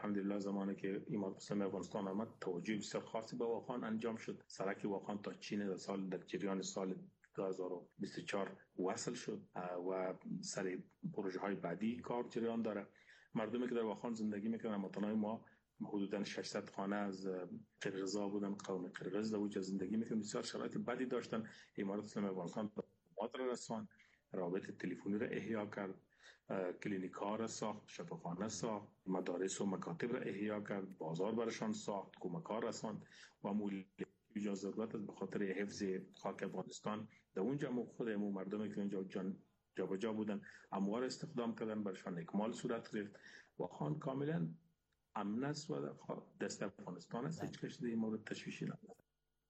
الحمدلله زمانی که امارت اسلامی افغانستان آمد توجه بسیار خاصی به واخان انجام شد. سرک واخان تا چین در جریان سال 2024 وصل شد و سر پروژه های بعدی کار جریان داره. مردمی که در واخان زندگی میکنن متنای ما حدوداً 600 خانه از قرقیزا بودن، قوم قرقیز در وجه زندگی میکنن، بسیار شرایط بدی داشتن. امارت اسلامی افغانستان مادر رسان، رابط تلفنی را احیا کرد، کلینیک ها را ساخت، شفاخانه ساخت، مدارس و مکاتب را احیا کرد، بازار برشان ساخت، کمک ها رساند و مولی اجازه داد به خاطر حفظ خاک افغانستان. در اونجا خودمون مردمی که اونجا جابجا بودن اموال استخدام کردن، برشان اکمال صورت گرفت و خان کاملا امن است و دست افغانستان است. هیچ کس در این مورد تشویشی ندارد.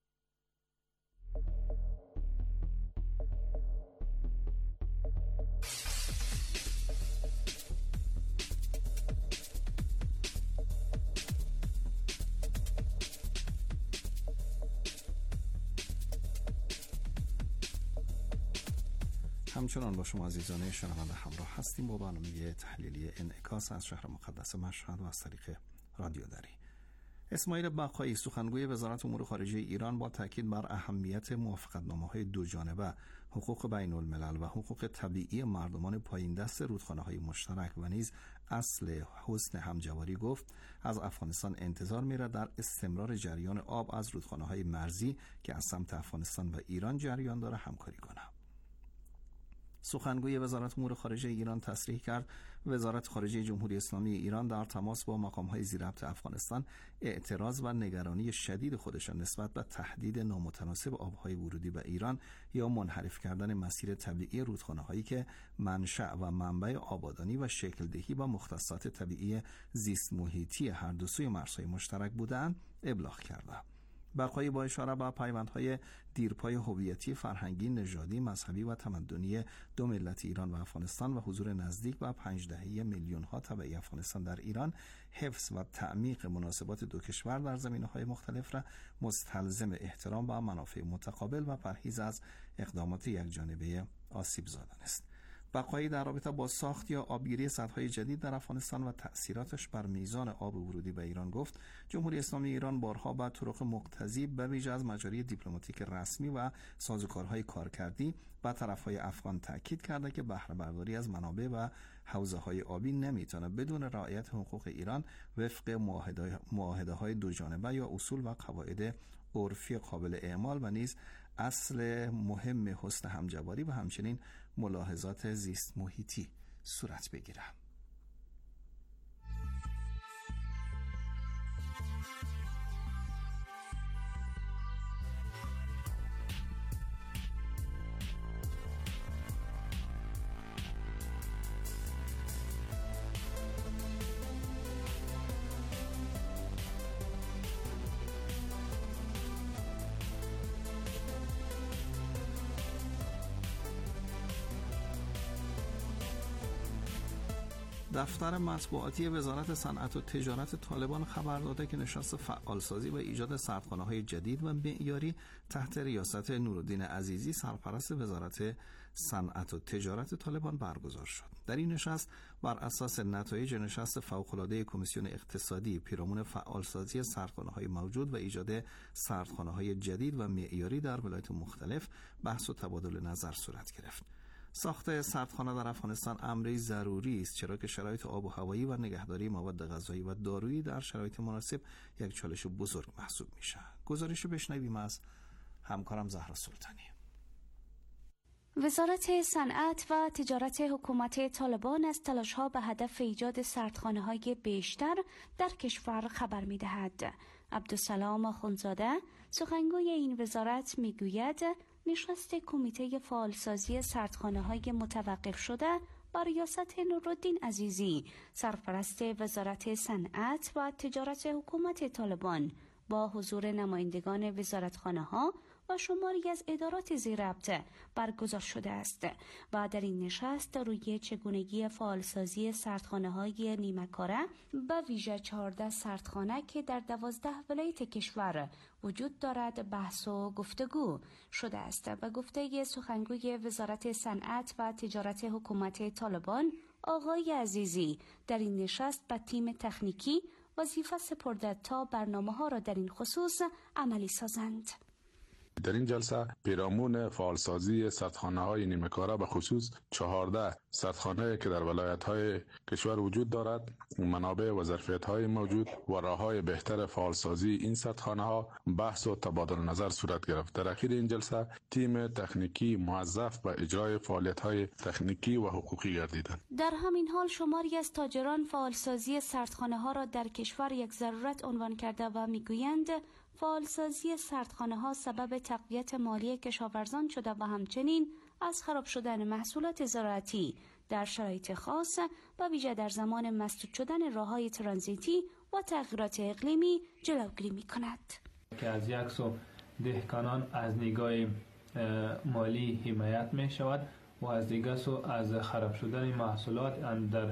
همچنان با شما عزیزان شنونده همراه هستیم با برنامه تحلیلی انعکاس از شهر مقدس مشهد و از طریق رادیو دری. اسماعیل بقایی سخنگوی وزارت امور خارجه ایران با تاکید بر اهمیت موافقتنامه‌های دو جانبه، حقوق بین الملل و حقوق طبیعی مردمان پایین دست رودخانه‌های مشترک و نیز اصل حسن همجواری گفت از افغانستان انتظار می‌رود در استمرار جریان آب از رودخانه‌های مرزی که از سمت افغانستان و ایران جریان داره همکاری کند. سخنگوی وزارت امور خارجه ایران تصریح کرد وزارت خارجه جمهوری اسلامی ایران در تماس با مقام‌های زیرربط افغانستان اعتراض و نگرانی شدید خودشان نسبت به تهدید نامتناسب آب‌های ورودی به ایران یا منحرف کردن مسیر طبیعی رودخانه‌هایی که منشأ و منبع آبادانی و شکل دهی با مختصات طبیعی زیست محیطی هر دو سوی مرزهای مشترک بودند ابلاغ کرده. بقایی با اشاره به پیوندهای دیرپای هویتی، فرهنگی، نژادی، مذهبی و تمدنی دو ملت ایران و افغانستان و حضور نزدیک به 5 دهه میلیون‌ها تبعی افغانستان در ایران، حفظ و تعمیق مناسبات دو کشور در زمینه‌های مختلف را مستلزم احترام و منافع متقابل و پرهیز از اقدامات یکجانبه آسیب زادن است. بقایی در رابطه با ساخت یا آبگیری سدهای جدید در افغانستان و تأثیراتش بر میزان آب ورودی به ایران گفت جمهوری اسلامی ایران بارها با طرق مقتضی به ویژه از مجاری دیپلماتیک رسمی و سازوکارهای کارکردی به طرفهای افغان تاکید کرده که بهره برداری از منابع و حوزه‌های آبی نمیتونه بدون رعایت حقوق ایران وفق معاهده‌های دو جانبه یا اصول و قواعد عرفی قابل اعمال و نیز اصل مهم حسن همجواری و همچنین ملاحظات زیست محیطی صورت بگیره. دفتر مطبوعاتی وزارت صنعت و تجارت طالبان خبر داده که نشست فعالسازی و ایجاد سردخانه‌های جدید و معیاری تحت ریاست نورالدین عزیزی سرپرست وزارت صنعت و تجارت طالبان برگزار شد. در این نشست بر اساس نتایج نشست فوق‌العاده کمیسیون اقتصادی پیرامون فعالسازی سردخانه‌های موجود و ایجاد سردخانه‌های جدید و معیاری در ولایات مختلف بحث و تبادل نظر صورت گرفت. ساخت سردخانه در افغانستان امری ضروری است چرا که شرایط آب و هوایی و نگهداری مواد غذایی و دارویی در شرایط مناسب یک چالش بزرگ محسوب میشه. گزارش بشنویم از همکارم زهرا سلطانی. وزارت صنعت و تجارت حکومت طالبان از تلاش‌ها به هدف ایجاد سردخانه‌های بیشتر در کشور خبر می‌دهد. عبدالسلام آخوندزاده سخنگوی این وزارت می‌گوید نشست کمیته فعالسازی سردخانه‌های متوقف شده با ریاست نورالدین عزیزی سرپرست وزارت صنعت و تجارت حکومت طالبان با حضور نمایندگان وزارتخانه‌ها و شماری از ادارات زیرربط برگزار شده است و در این نشست روی چگونگی فعالسازی سردخانه‌های نیمه‌کاره به ویژه 14 سردخانه که در 12 ولایت کشور وجود دارد بحث و گفتگو شده است. و گفته سخنگوی وزارت صنعت و تجارت حکومت طالبان آقای عزیزی در این نشست به تیم تکنیکی وظیفه سپرده تا برنامه‌ها را در این خصوص عملی سازند. در این جلسه پیرامون فعالسازی سردخانه‌های نیمه‌کاره به خصوص 14 سردخانه که در ولایت‌های کشور وجود دارد، منابع و ظرفیت‌های موجود و راه‌های بهتر فعالسازی این سردخانه‌ها بحث و تبادل نظر صورت گرفت. در اخیر این جلسه تیم تکنیکی موظف به اجرای فعالیت‌های تکنیکی و حقوقی گردیدند. در همین حال شماری از تاجران فعالسازی سردخانه‌ها را در کشور یک ضرورت عنوان کرده و می‌گویند فعالسازی سردخانه‌ها سبب تقویت مالی کشاورزان شده و همچنین از خراب شدن محصولات زراعتی در شرایط خاص و ویژه در زمان مسدود شدن راه‌های ترانزیتی و تغییرات اقلیمی جلوگیری می‌کند. که از یک سو دهقانان از نگاه مالی حمایت می‌شود و از دیگر سو از خراب شدن محصولات در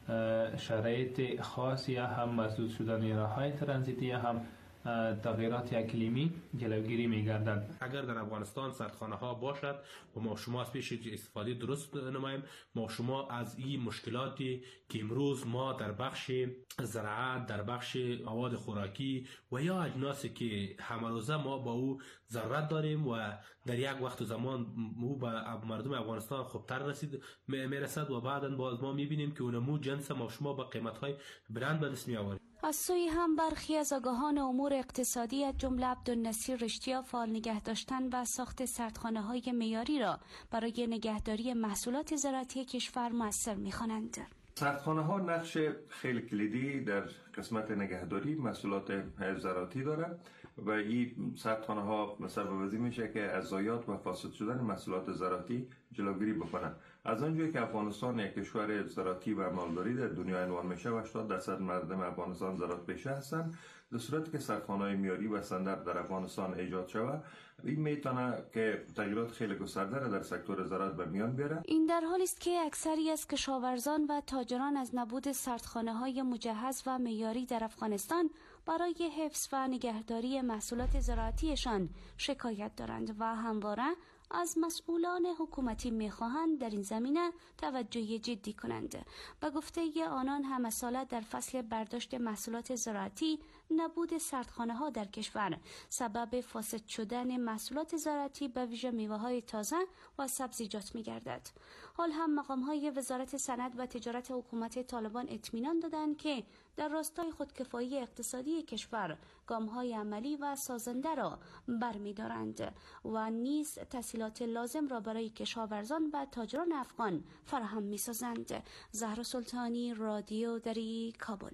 شرایط خاصی هم مسدود شدن راه‌های ترانزیتی هم تغییرات اقلیمی جلوگیری می‌گردد. اگر در افغانستان سردخانه ها باشد و ما شما از پیش استفاده درست نماییم، ما شما از این مشکلاتی که امروز ما در بخش زراعت، در بخش مواد خوراکی و یا اجناسی که همروزه ما با او ضرورت داریم و در یک وقت زمان او به مردم افغانستان خوبتر میرسد و بعداً باز ما می‌بینیم که اونمو جنس ما شما با قیمت‌های بلند به دست می‌آوریم. از سوی هم برخی از آگاهان امور اقتصادی از جمله عبدالنصیر رشتیا فعال نگه داشتن و ساخت سردخانه‌های معیاری را برای نگهداری محصولات زراعتی کشور مؤثر می‌خوانند. سردخانه‌ها نقش خیلی کلیدی در قسمت نگهداری محصولات زراعتی دارند و این سردخانه‌ها سبب میشه که از ضایعات و فاسد شدن محصولات زراعتی جلوگیری بکنند. از آنجایی که افغانستان یک کشور زراعتی و مالداری در دنیا عنوان میشه و 80% مردم افغانستان زراعت پیشه هستند، در صورتی که سردخانه‌های معیاری و استاندارد در افغانستان ایجاد شود، این میتونه که تغییرات خیلی گسترده را در سکتور زراعت به میان بیاره. این در حالی است که اکثری از کشاورزان و تاجران از نبود سردخانه‌های مجهز و معیاری در افغانستان برای حفظ و نگهداری محصولات زراعتیشان شکایت دارند و همواره از مسئولان حکومتی می‌خواهند در این زمینه توجه جدی کنند. به گفته آنان هم ساله در فصل برداشت محصولات زراعتی نبود سردخانه‌ها در کشور سبب فاسد شدن محصولات زراعتی به ویژه میوه‌های تازه و سبزیجات می‌گردد. حال هم مقام‌های وزارت صنعت و تجارت حکومت طالبان اطمینان دادند که در راستای خودکفایی اقتصادی کشور گام‌های عملی و سازنده را برمی‌دارند و نیز تسهیلات لازم را برای کشاورزان و تاجران افغان فراهم می‌سازند. زهرا سلطانی، رادیو دری، کابل.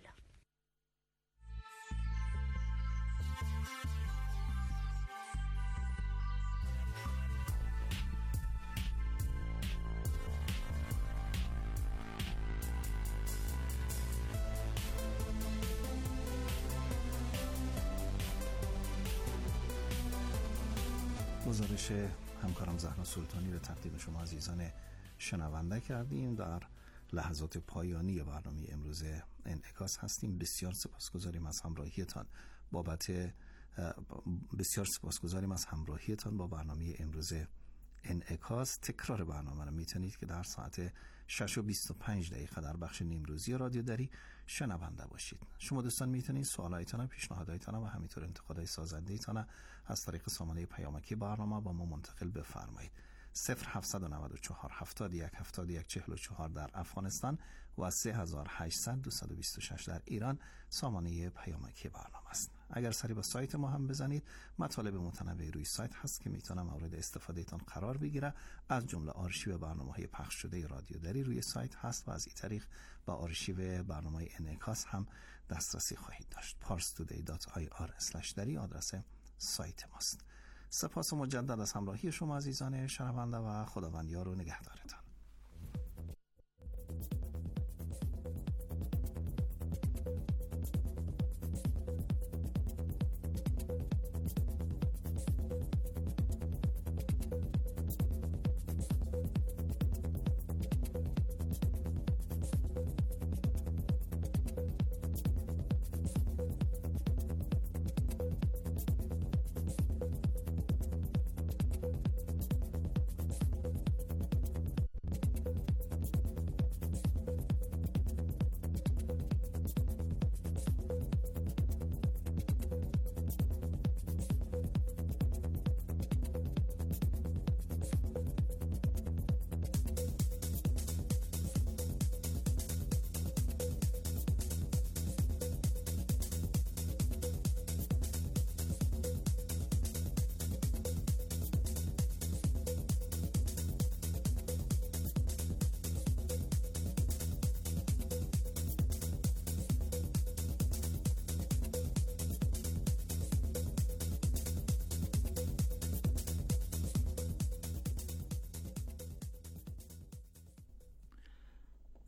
گزارش همکارم زهرا سلطانی رو تقدیم شما عزیزان شنونده کردیم. در لحظات پایانی برنامه امروز انعکاس هستیم. بسیار سپاسگزاریم از همراهیتان با برنامه امروز انعکاس. تکرار برنامه رو میتونید که در ساعت 6:25 در بخش نیمروزی رادیو دری شنونده باشید. شما دوستان میتونید سوالایتان، پیشنهاداتان و همینطور انتقادهای سازنده‌تان از طریق سامانه پیامکی برنامه با ما منتقل بفرمایید. 0794 71 71 44 در افغانستان و 3800 226 در ایران سامانه پیامکی برنامه است. اگر سری با سایت ما هم بزنید، مطالب متنوعی روی سایت هست که میتونه مورد استفاده تان قرار بگیره. از جمله آرشیو برنامه‌های پخش شده رادیو دری روی سایت هست و از این طریق با آرشیو برنامه انعکاس هم دسترسی خواهید داشت. parstoday.ir/dari آدرس سایت ماست. سپاس مجدد از همراهی شما عزیزان شنونده و خداوند یار و نگهدارتان.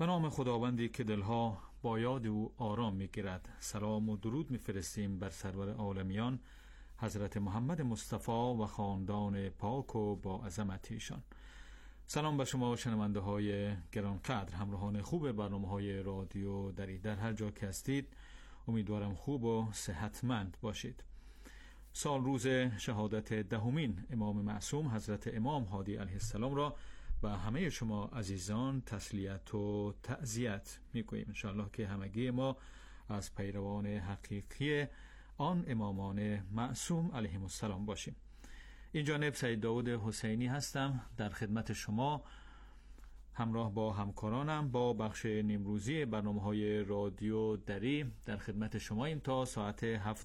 به نام خداوندی که دلها با یاد او آرام می‌گیرد، سلام و درود می‌فرستیم بر سرور عالمیان حضرت محمد مصطفی و خاندان پاک و با عظمت ایشان. سلام به شما شنونده های گرانقدر، همراهان خوب برنامه‌های رادیو دری در هر جا که هستید. امیدوارم خوب و صحتمند باشید. سال روز شهادت دهمین امام معصوم حضرت امام هادی علیه السلام را و همه شما عزیزان تسلیت و تعزیت می‌گوییم. انشاءالله که همگی ما از پیروان حقیقی آن امامان معصوم علیهم السلام باشیم. این جانب سید داود حسینی هستم در خدمت شما، همراه با همکارانم با بخش نیمروزی برنامه‌های رادیو دری در خدمت شماییم تا ساعت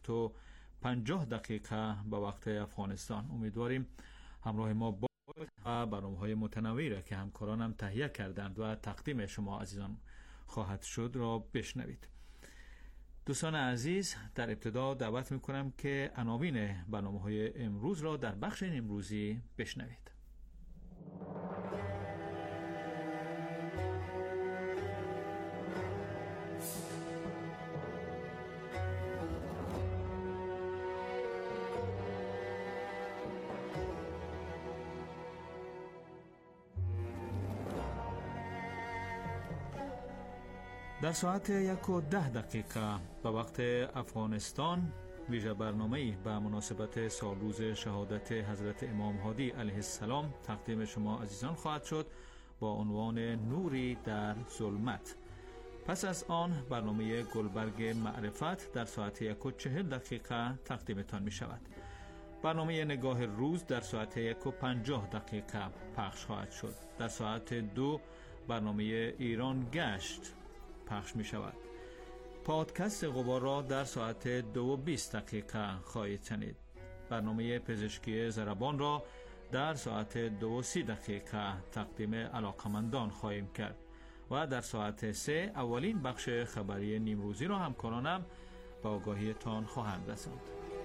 7:50 به وقت افغانستان. امیدواریم همراه ما با برنامه‌های متنوعی را که همکارانم تهیه کردند و تقدیم شما عزیزان خواهد شد را بشنوید. دوستان عزیز، در ابتدا دعوت می‌کنم که عناوین برنامه‌های امروز را در بخش نیمروزی بشنوید. در ساعت 1:10 به وقت افغانستان ویژه برنامه‌ای به مناسبت سالروز شهادت حضرت امام هادی علیه السلام تقدیم شما عزیزان خواهد شد با عنوان نوری در ظلمت. پس از آن برنامه گلبرگ معرفت در ساعت 1:40 تقدیمتان می شود. برنامه نگاه روز در ساعت 1:50 پخش خواهد شد. در ساعت 2 برنامه ایران گشت پخش می شود. پادکست غبار را در ساعت 2:20 خواهید شنید. برنامه پزشکی ضربان را در ساعت 2:30 تقدیم علاقمندان خواهیم کرد و در ساعت 3 اولین بخش خبری نیمروزی را همکارانم به آگاهیتان خواهند رساند.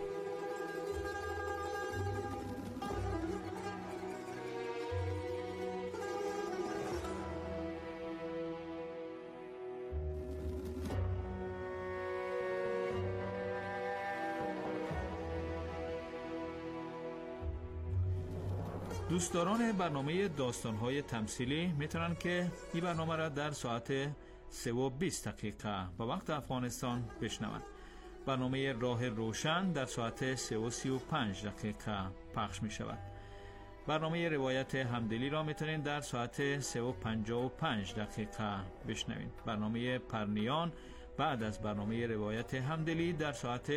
دوستداران برنامه داستان‌های تمثیلی میتونن که این برنامه را در ساعت 3:20 به وقت افغانستان بشنوند. برنامه راه روشن در ساعت 3:35 پخش می شود. برنامه روایت همدلی را میتونین در ساعت 3:55 بشنوید. برنامه پرنیان بعد از برنامه روایت همدلی در ساعت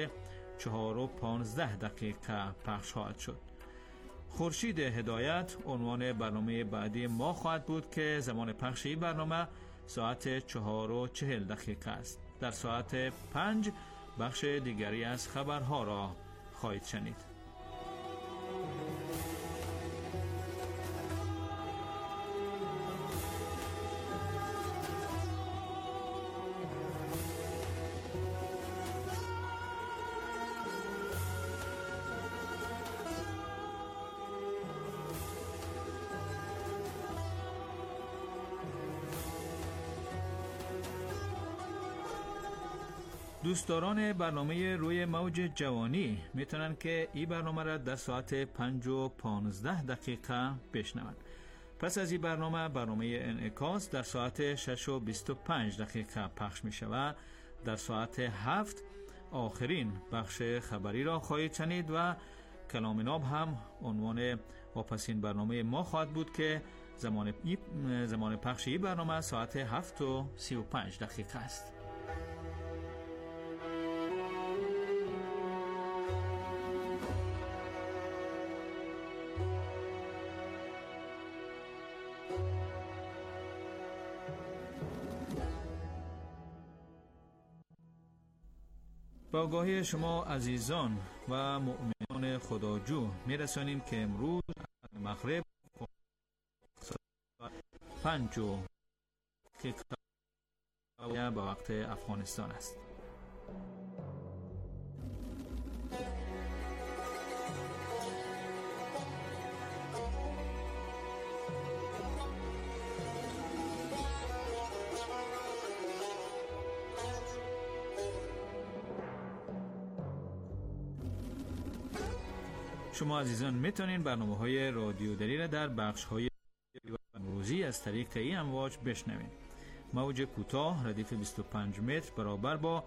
4:15 پخش خواهد شد. خورشید هدایت عنوان برنامه بعدی ما خواهد بود که زمان پخش این برنامه ساعت 4:40 است. در ساعت 5 بخش دیگری از خبرها را خواهید شنید. دوستداران برنامه روی موج جوانی میتونن که این برنامه را در ساعت 5:15 بشنوند. پس از این برنامه انعکاس در ساعت 6:25 پخش می شود. در ساعت 7 آخرین بخش خبری را خواهید شنید و کلام ناب هم عنوان واپسین برنامه ما خواهد بود که زمان پخش این برنامه ساعت 7:35 است. با آگاهی شما عزیزان و مؤمنان خداجو میرسانیم که امروز مغرب 5 به وقت افغانستان است. شما عزیزان میتونین برنامه‌های رادیو دری را در بخش‌های روزی از طریق این امواج بشنوین. موج کوتاه ردیف 25 متر برابر با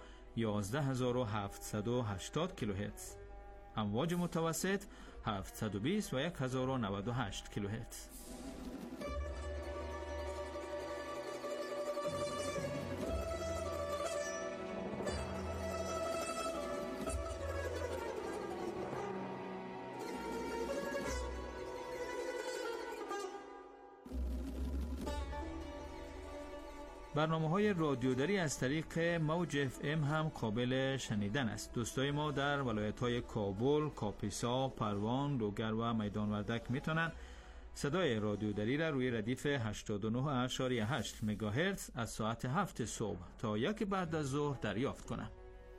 11780 کیلوهرتز، امواج متوسط 720 و 1098 کیلوهرتز. برنامه‌های رادیودری از طریق موج FM هم قابل شنیدن است. دوستای ما در ولایت‌های کابل، کاپیسا، پروان، لوگر و میدان وردک میتونن صدای رادیودری را روی ردیف 89.8 مگاهرتز از ساعت 7 صبح تا 1 بعد از ظهر دریافت کنند.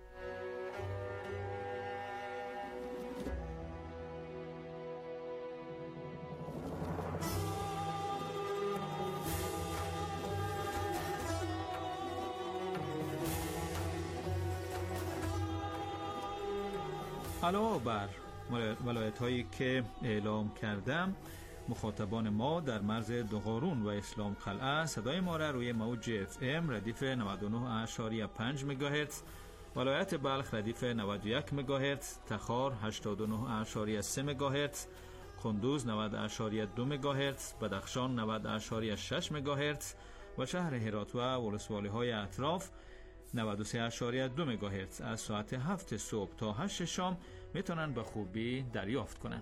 علاوه بر ولایت هایی که اعلام کردم، مخاطبان ما در مرز دوغارون و اسلام قلعه صدای ما را روی موج FM ردیف 99.5 مگاهرتز، ولایت بلخ ردیف 91 مگاهرتز، تخار 89.3 مگاهرتز، کندوز 90.2 مگاهرتز، بدخشان 90.6 مگاهرتز و شهر هرات و ولسوالی های اطراف 93.2 مگاهرتز از ساعت 7 صبح تا 8 شام میتونن به خوبی دریافت کنن.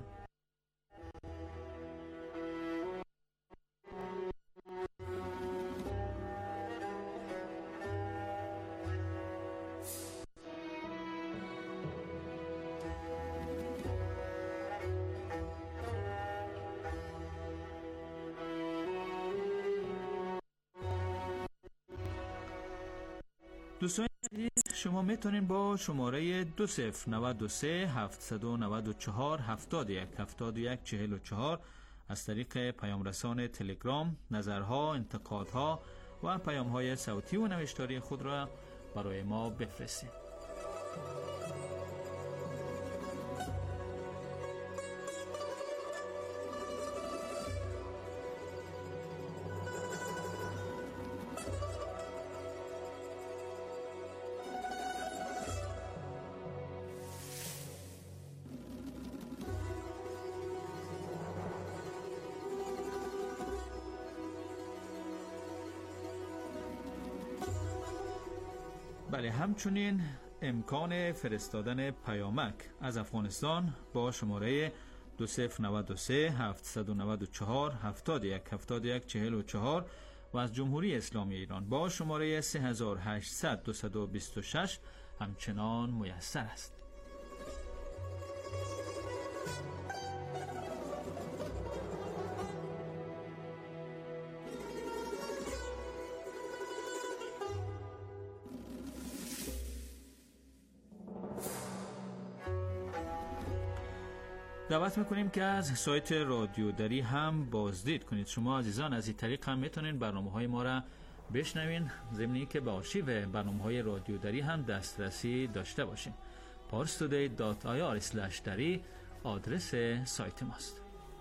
دوستان شما میتونین با شماره 2093 794 71 44 از طریق پیام رسان تلگرام نظرها، انتقادها و پیام‌های صوتی و نوشتاری خود را برای ما بفرستید. بله، همچنین امکان فرستادن پیامک از افغانستان با شماره 2093 794 71 44 و از جمهوری اسلامی ایران با شماره 3800 226 همچنان میسر است. دعوت میکنیم که از سایت رادیو دری هم بازدید کنید. شما عزیزان از این طریق هم میتونید برنامه‌های ما را بشنوین، ضمن که به آرشیو برنامه‌های رادیو دری هم دسترسی داشته باشین. parstoday.ir/dari آدرس سایت ماست.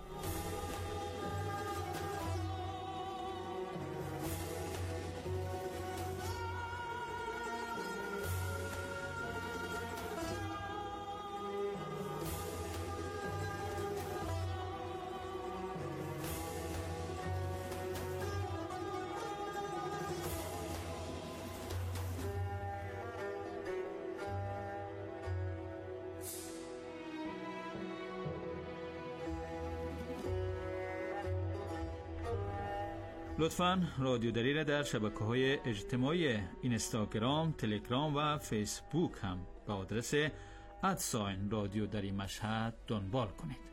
لطفاً رادیو دری را در شبکه‌های اجتماعی اینستاگرام، تلگرام و فیسبوک هم به آدرس رادیو دری مشهد دنبال کنید.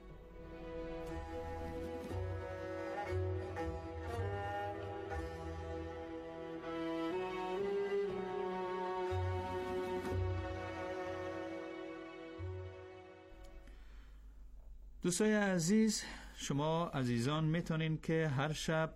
دوستای عزیز، شما عزیزان میتونین که هر شب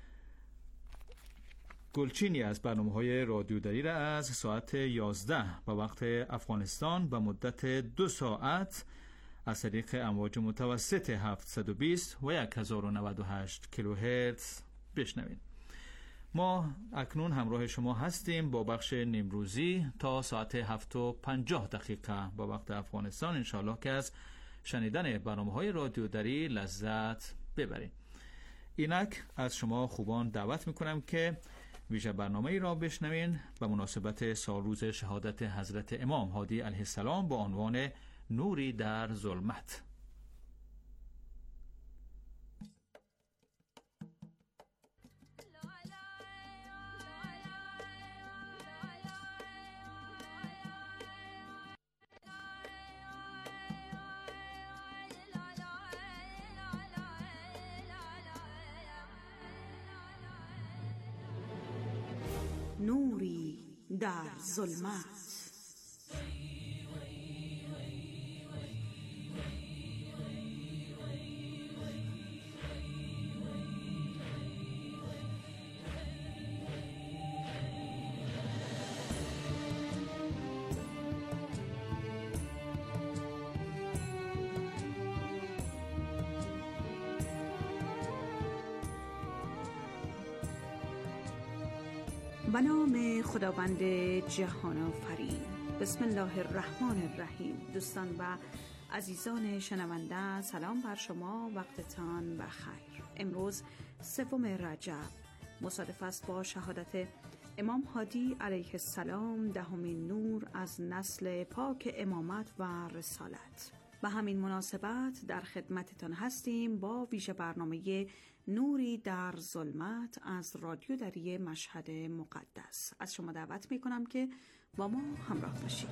گلچینی از برنامه‌های رادیو دری را از ساعت 11 به وقت افغانستان به مدت 2 ساعت از طریق امواج متوسط 720 و 1098 کیلوهرتز بشنوید. ما اکنون همراه شما هستیم با بخش نیمروزی تا ساعت 7:50 با وقت افغانستان، انشاءالله که از شنیدن برنامه‌های رادیوداری لذت ببرید. اینک از شما خوبان دعوت میکنم که ویژه برنامه‌ای را بشنوین به مناسبت سالروز شهادت حضرت امام هادی علیه السلام با عنوان نوری در ظلمت. نوری در ظلمت. به نام خداوند جهان آفرین. بسم الله الرحمن الرحیم. دوستان و عزیزان شنونده، سلام بر شما، وقتتان بخیر. امروز 3 رجب مصادف است با شهادت امام هادی علیه السلام، 10مین نور از نسل پاک امامت و رسالت. به همین مناسبت در خدمتتان هستیم با ویژه برنامه نوری در ظلمت از رادیو دری مشهد مقدس. از شما دعوت میکنم که با ما همراه باشید.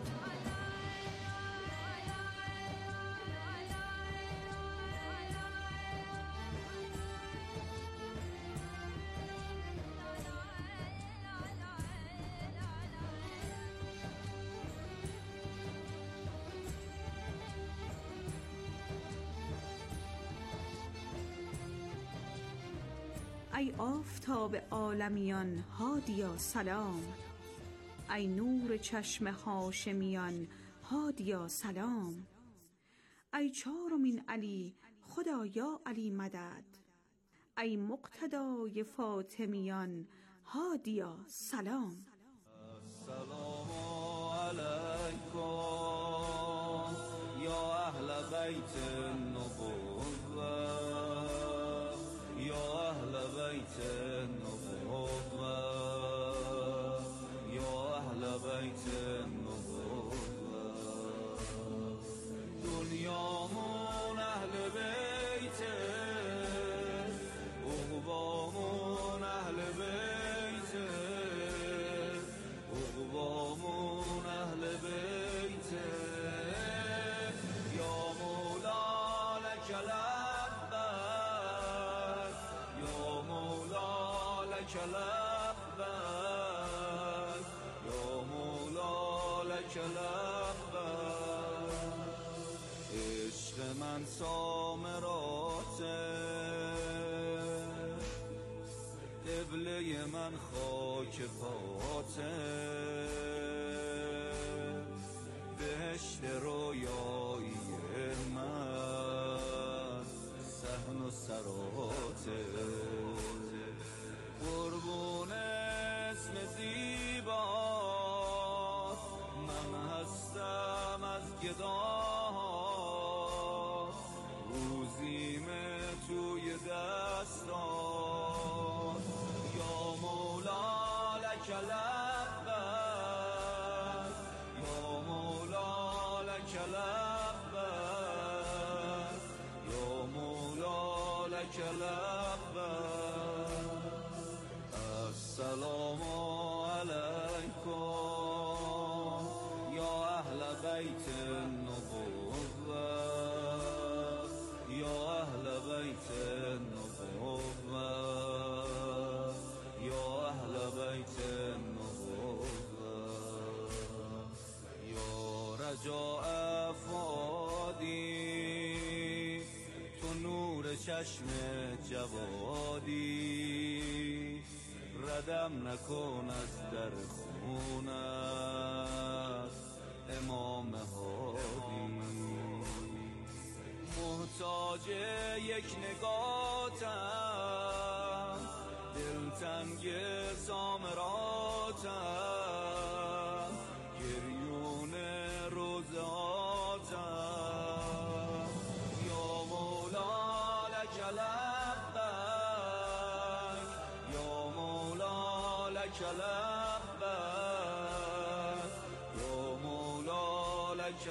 ای آفتاب عالمیان هادیا سلام، ای نور چشم هاشمیان هادیا سلام، ای 4مین علی خدایا علی مدد، ای مقتدای فاطمیان هادیا سلام. السلام علیکم یا اهل بیت النبوة، یا اهل بیت النبوة، یا اهل بیت النبوة. دنیامون اهل بیت، عقبامون اهل بیت، عقبامون اهل بیت. یا مولا لک لبیک، یا مولا لک لبیک، یا مولا لک لبیک. عشق من سامراته، قبله من خاک پاته، بهشت رویایی من صحن و سراته. قربون اسم زیبات من هستم از گداها، روزیم توی دستان. یا مولا لک لبیک، یا مولا لک لبیک، یا مولا لک لبیک. السلام علیکم یا اهل بیت النبوة، یا اهل بیت النبوة، یا اهل بیت النبوة. یا رجاء فؤادی تو نور چشم جوادی، ردم نکن از در خونت امام هادی. محتاج یک نگاتم، دلتنگ سامراتم، گریون روزاتم. یا مولا لک لبک، یا مولا لک لبک، یا مولا لک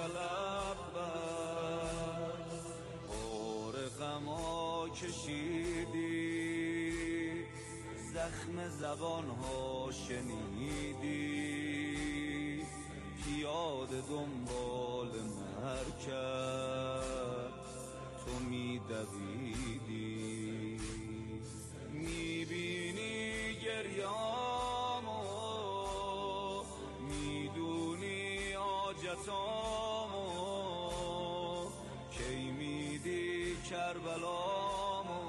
لبک. بار غما کشیدی، زخم زبانها شنیدی، پیاده دنبال مرکب تو میدویدی. میبینی گریامو، میدونی حاجتامو، کی میدی کربلامو.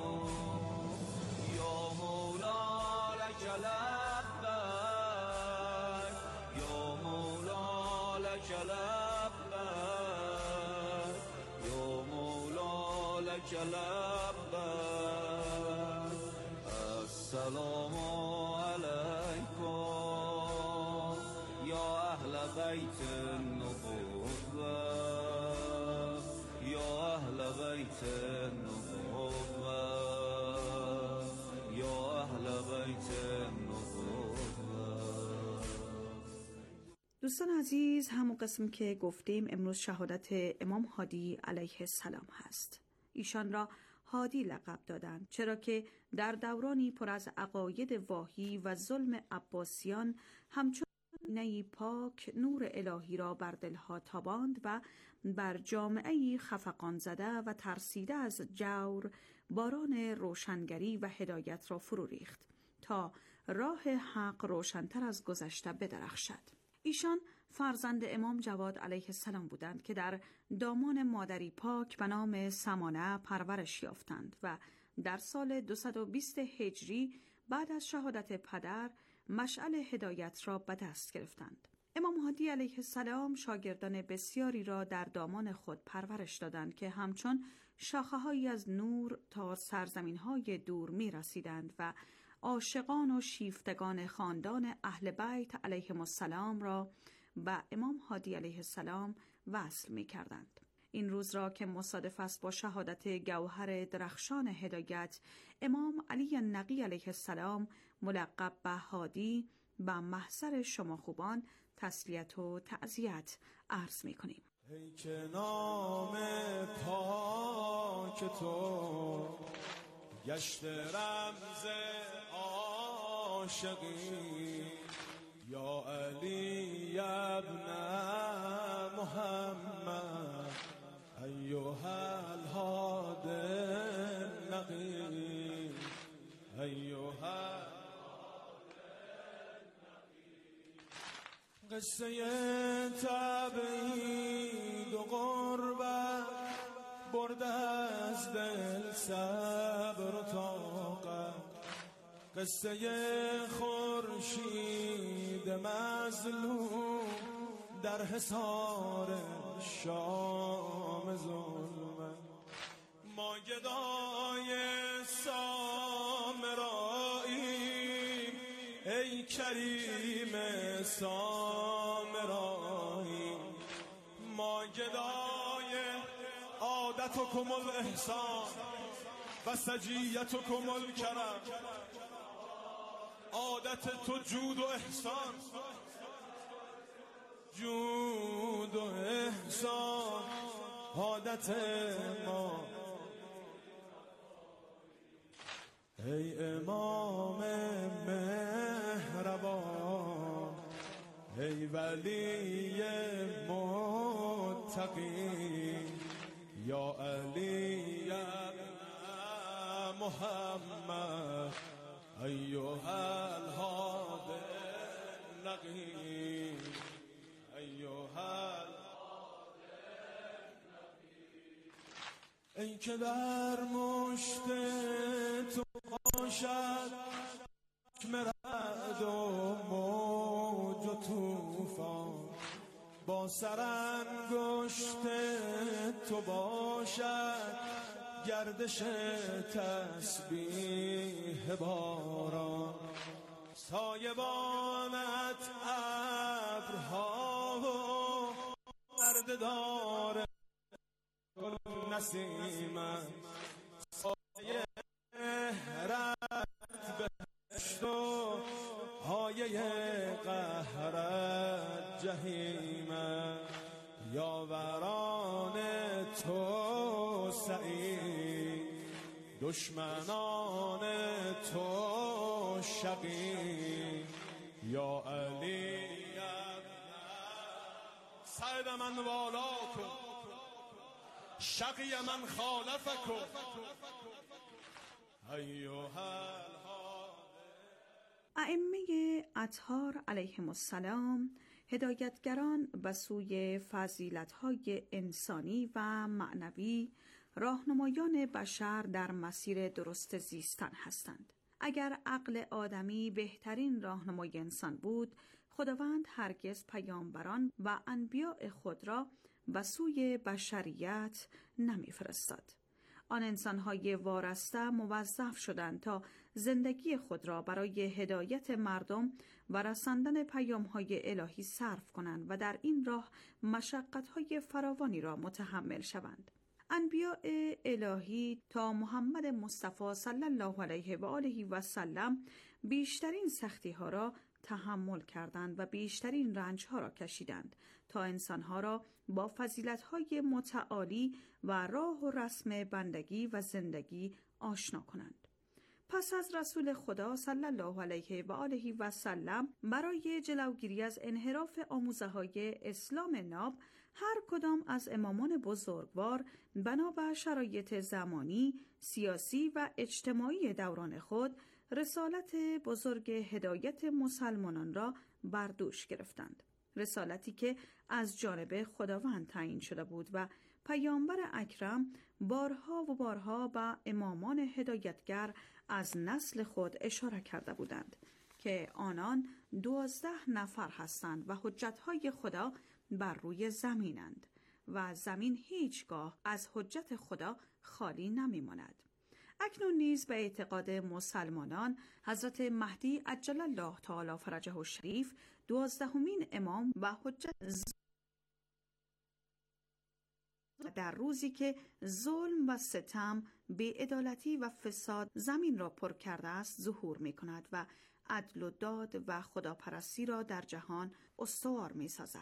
یا مولا لک لبک، یا مولا لک لبک، یا مولا لک لبک. السلام علیکم یا اهل بیت النبوة، یا اهل بیت النبوة، یا اهل بیت النبوة. دوستان عزیز، همون قسم که گفتیم امروز شهادت امام هادی علیه السلام هست. ایشان را هادی لقب دادند چرا که در دورانی پر از عقاید واهی و ظلم عباسیان همچون نی پاک نور الهی را بر دلها تاباند و بر جامعه‌ای خفقان زده و ترسیده از جور باران روشنگری و هدایت را فرو ریخت تا راه حق روشن‌تر از گذشته بدرخشد. ایشان فرزند امام جواد علیه السلام بودند که در دامان مادری پاک به نام سمانه پرورش یافتند و در سال 220 هجری بعد از شهادت پدر مشعل هدایت را به دست گرفتند. امام هادی علیه السلام شاگردان بسیاری را در دامان خود پرورش دادند که همچون شاخه‌هایی از نور تا سرزمین‌های دور می‌رسیدند و عاشقان و شیفتگان خاندان اهل بیت علیهم السلام را به امام هادی علیه السلام وصل می‌کردند. این روز را که مصادف است با شهادت گوهر درخشان هدایت امام علی نقی علیه السلام ملقب به هادی، به محضر شما خوبان تسلیت و تعزیت عرض می‌کنیم. ای که نام پاک تو گشت رمز عاشقی، یا علی ابن محمد ایها الهادی النقی، ایها قصه تبعید و غربت برده از دل صبر و طاقت، قصه خورشید مظلوم در حصار شام ظلمت. ما گدای سامرایی ای کریم سامرایی، ما گدای عادتکم الاحسان و سجیتکم الکرم. عادت تو جود و احسان، جود و احسان عادت ما. ای امام مهربان، ای ولی متقی، یا علی محمد ایها الهادی النقی، ایها ای که در مشت تو باشد رعد و موج و طوفان، با سرانگشت تو باشد گردش تسبیح باران، سایبانت ابرها و برده‌دار نسیمت، سایه رد بهشت و پایه قهرت جهیمت، یاوران تو سعید، دشمنان تو شقی، یا علی سعید من والاکم شقی من خالفکم ایها. ائمه اطهار علیهم السلام هدایتگران به سوی فضیلت‌های انسانی و معنوی، راهنمایان بشر در مسیر درست زیستن هستند. اگر عقل آدمی بهترین راهنمای انسان بود، خداوند هرگز پیامبران و انبیاء خود را به سوی بشریت نمی‌فرستاد. آن انسان‌های وارسته موظف شدند تا زندگی خود را برای هدایت مردم و رساندن پیام‌های الهی صرف کنند و در این راه مشقت‌های فراوانی را متحمل شوند. انبیاء الهی تا محمد مصطفی صلی الله علیه و آله و سلم بیشترین سختی‌ها را تحمل کردند و بیشترین رنج‌ها را کشیدند تا انسان‌ها را با فضیلت‌های متعالی و راه و رسم بندگی و زندگی آشنا کنند. پس از رسول خدا صلی الله علیه و آله و سلم برای جلوگیری از انحراف آموزه‌های اسلام ناب، هر کدام از امامان بزرگوار بنا به شرایط زمانی، سیاسی و اجتماعی دوران خود رسالت بزرگ هدایت مسلمانان را بر دوش گرفتند. رسالتی که از جانب خداوند تعیین شده بود و پیامبر اکرم بارها و بارها به امامان هدایتگر از نسل خود اشاره کرده بودند که آنان 12 نفر هستند و حجتهای خدا بر روی زمینند و زمین هیچگاه از حجت خدا خالی نمی‌ماند. اکنون نیز به اعتقاد مسلمانان حضرت مهدی عجل الله تعالی فرجه الشریف 12مین امام و حجت در روزی که ظلم و ستم، بی‌عدالتی و فساد زمین را پر کرده است ظهور می کند و عدل و داد و خداپرستی را در جهان استوار می سازد.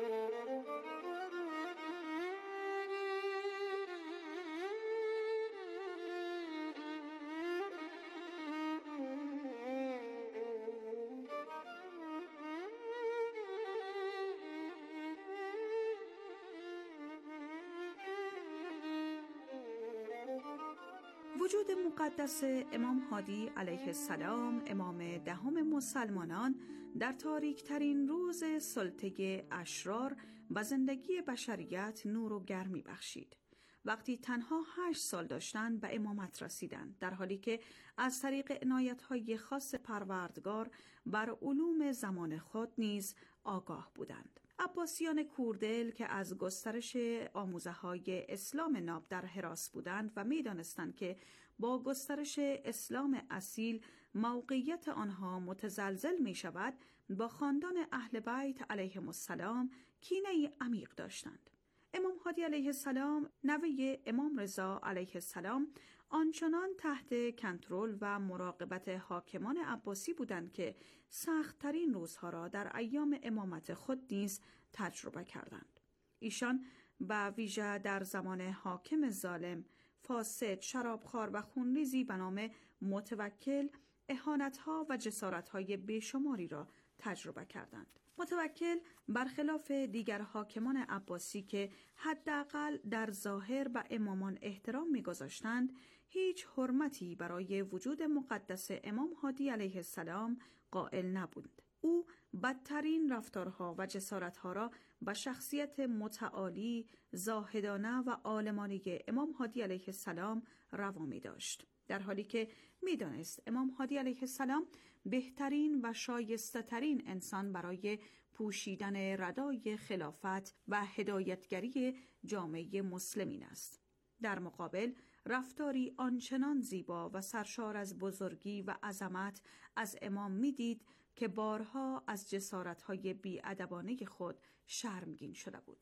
وجود مقدس امام هادی علیه السلام، امام دهم مسلمانان، در تاریک ترین روز سلطه اشرار و زندگی بشریت نور و گرمی بخشید. وقتی تنها 8 سال داشتند به امامت رسیدند، در حالی که از طریق عنایت‌های خاص پروردگار بر علوم زمان خود نیز آگاه بودند. عباسیان کوردل که از گسترش آموزه‌های اسلام ناب در هراس بودند و می‌دانستند که با گسترش اسلام اصیل موقعیت آنها متزلزل می‌شود، با خاندان اهل بیت علیهم السلام کینه‌ای عمیق داشتند. امام هادی علیه السلام، نوه امام رضا علیه السلام، آنچنان تحت کنترل و مراقبت حاکمان عباسی بودند که سخت‌ترین روزها را در ایام امامت خود نیز تجربه کردند. ایشان به ویژه در زمان حاکم ظالم، فاسد، شرابخوار و خونریزی به نام متوکل اهانت‌ها و جسارت‌های بیشماری را تجربه کردند. متوکل برخلاف دیگر حاکمان عباسی که حداقل در ظاهر به امامان احترام می‌گذاشتند، هیچ حرمتی برای وجود مقدس امام هادی علیه السلام قائل نبود. او بدترین رفتارها و جسارتها را به شخصیت متعالی، زاهدانه و عالمانه امام هادی علیه السلام روا می داشت. در حالی که می‌دانست امام هادی علیه السلام بهترین و شایسته‌ترین انسان برای پوشیدن ردای خلافت و هدایتگری جامعه مسلمین است. در مقابل رفتاری آنچنان زیبا و سرشار از بزرگی و عظمت از امام می‌دید که بارها از جسارت‌های بی‌ادبانه خود شرمگین شده بود.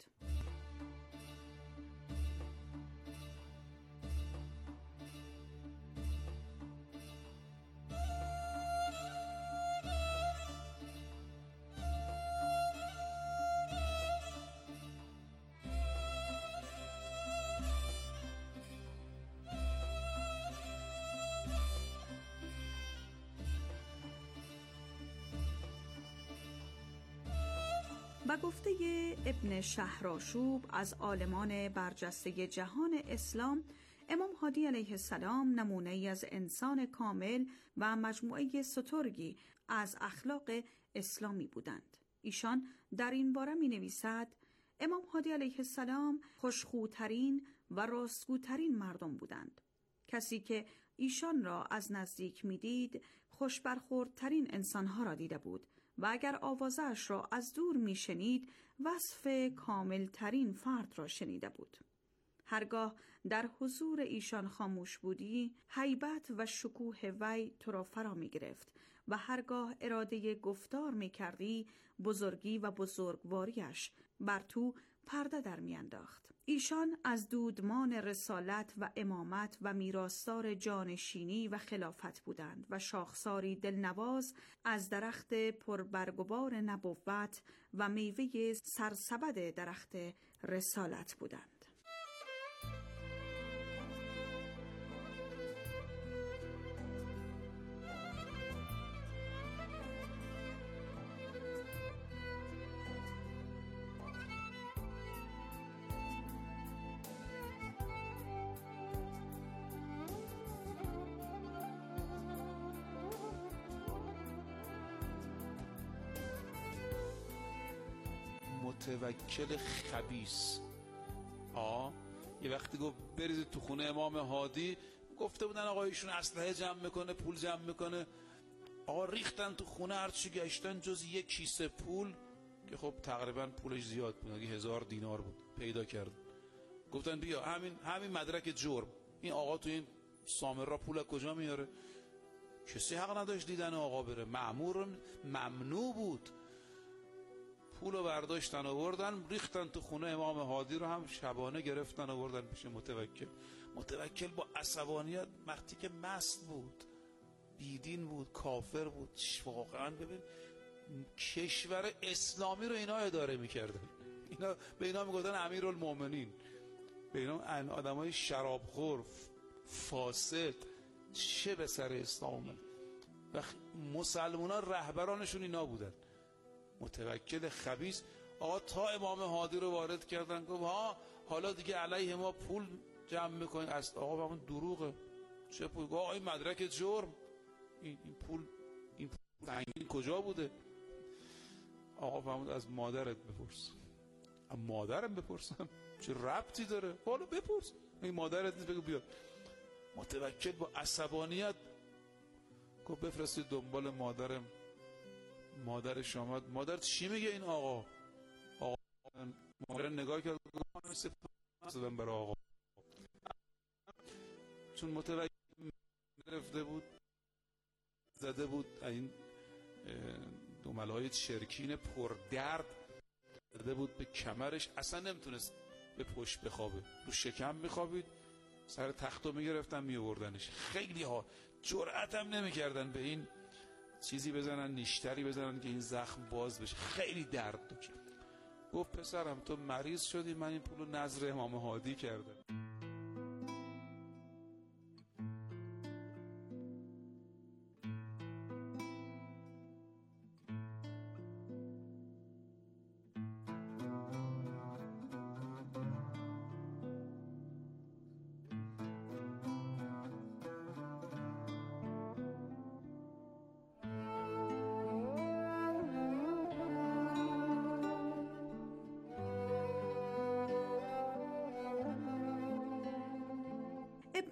و گفته ابن شهرآشوب از عالمان برجسته جهان اسلام، امام هادی علیه السلام نمونه ای از انسان کامل و مجموعه سترگی از اخلاق اسلامی بودند. ایشان در این باره می نویسد: امام هادی علیه السلام خوشخوترین و راستگوترین مردم بودند. کسی که ایشان را از نزدیک می دید خوشبرخوردترین انسانها را دیده بود و اگر آوازش را از دور می شنید وصف کاملترین فرد را شنیده بود. هرگاه در حضور ایشان خاموش بودی، هیبت و شکوه وی تو را فرا می گرفت و هرگاه اراده گفتار می کردی، بزرگی و بزرگواریش بر تو پرده در می انداخت. ایشان از دودمان رسالت و امامت و میراثدار جانشینی و خلافت بودند و شاخساری دلنواز از درخت پربرگبار نبوت و میوه سرسبد درخت رسالت بودند. متوکل خبیث. یه وقتی گفت بریزید تو خونه امام هادی، گفته بودن آقا ایشون اسلحه جمع میکنه، پول جمع میکنه. آقا ریختن تو خونه، هرچی گشتن جز یک کیسه پول که خب تقریبا پولش زیاد بود، اگه 1000 دینار بود، پیدا کرد. گفتن بیا همین مدرک جرم، این آقا تو این سامرا پول کجا میاره؟ کسی حق نداشت دیدن آقا بره، مأمور ممنوع بود. پولو برداشتن آوردن، ریختن تو خونه امام هادی رو هم شبانه گرفتن آوردن پیش متوکل با عصبانیت، وقتی که مست بود، بیدین بود، کافر بود، واقعا ببین کشور اسلامی رو اینا اداره میکردن، به اینا میگفتن امیرالمومنین، به اینا آدمای شرابخور فاسد، چه به سر اسلام. و مسلمانان رهبرانشون اینا بودن. متوکل خبیث. آقا تا امام هادی رو وارد کردن، گفت حالا دیگه علیه ما پول جمع میکنین. از آقا همون دروغه، چه پول؟ آقا این مدرک جرم، این پول رنگین کجا بوده؟ آقا فرمود از مادرت بپرس. مادرم بپرسم؟ چه ربطی داره؟ حالا بپرس، این مادرت نیست، بگو بیاد. متوکل با عصبانیت گفت بفرستید دنبال مادرم. مادرش آمد. مادر چی میگه این آقا؟ مادر نگاه کرد، گفت برای آقا. چون متوکل گرفته بود، زده بود این دملای چرکین پر درد، زده بود به کمرش، اصلا نمیتونست به پشت بخوابه، رو شکم میخوابید، سر تختو میگرفتن میوردنش. خیلی ها جرأت هم نمیکردن به این چیزی بزنن، نیشتری بزنن که این زخم باز بشه، خیلی درد داشت. گفت پسرم تو مریض شدی، من این پولو نذر امام هادی کردم.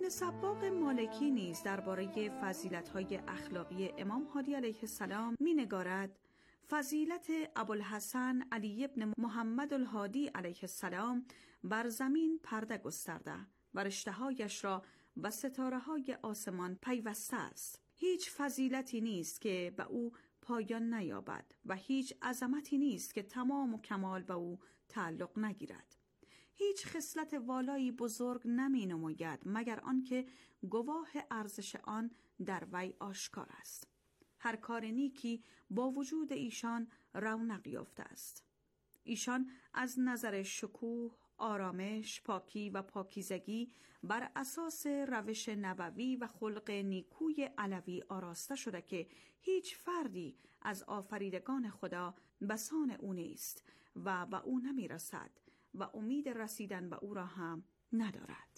ابن سباق مالکی نیز درباره فضیلت‌های اخلاقی امام هادی علیه السلام می‌نگارد: فضیلت ابوالحسن علی ابن محمد الهادی علیه السلام بر زمین پرده گسترده و رشته‌هایش را و ستاره‌های آسمان پیوسته است. هیچ فضیلتی نیست که به او پایان نیابد و هیچ عظمتی نیست که تمام و کمال به او تعلق نگیرد. هیچ خصلت والایی بزرگ نمی نماید مگر آنکه گواه ارزش آن در وی آشکار است. هر کار نیکی با وجود ایشان رونق یافته است. ایشان از نظر شکوه، آرامش، پاکی و پاکیزگی بر اساس روش نبوی و خلق نیکوی علوی آراسته شده که هیچ فردی از آفریدگان خدا بسان او نیست و به او نمی رسد و امید رسیدن به او را هم ندارد.